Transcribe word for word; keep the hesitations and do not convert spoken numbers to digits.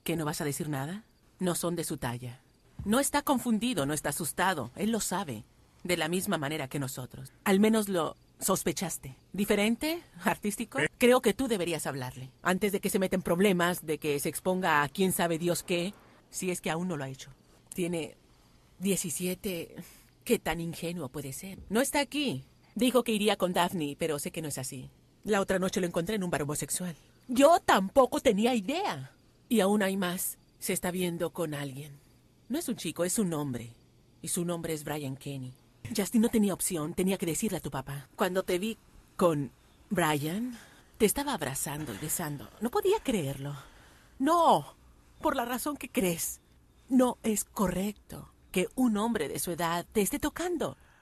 ¿Que no vas a decir nada? No son de su talla. No está confundido, no está asustado. Él lo sabe. De la misma manera que nosotros. Al menos lo sospechaste. ¿Diferente? ¿Artístico? Creo que tú deberías hablarle. Antes de que se meta en problemas, de que se exponga a quién sabe Dios qué, si es que aún no lo ha hecho. Tiene diecisiete... ¿Qué tan ingenuo puede ser? No está aquí. Dijo que iría con Daphne, pero sé que no es así. La otra noche lo encontré en un bar homosexual. Yo tampoco tenía idea. Y aún hay más. Se está viendo con alguien. No es un chico, es un hombre. Y su nombre es Brian Kenny. Justin no tenía opción, tenía que decirle a tu papá. Cuando te vi con Brian, te estaba abrazando y besando. No podía creerlo. No, por la razón que crees. No es correcto que un hombre de su edad te esté tocando.